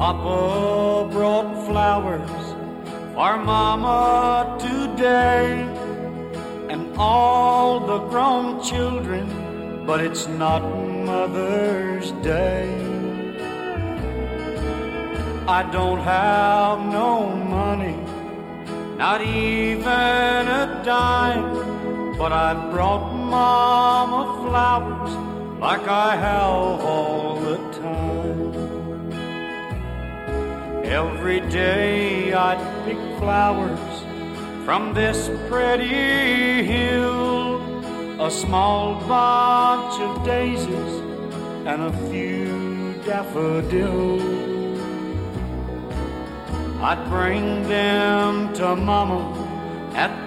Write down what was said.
Papa brought flowers for Mama today, and all the grown children, but it's not Mother's Day. I don't have no money, not even a dime, but I brought Mama flowers like I have all the time. Every day I'd pick flowers from this pretty hill, a small bunch of daisies and a few daffodils. I'd bring them to Mama at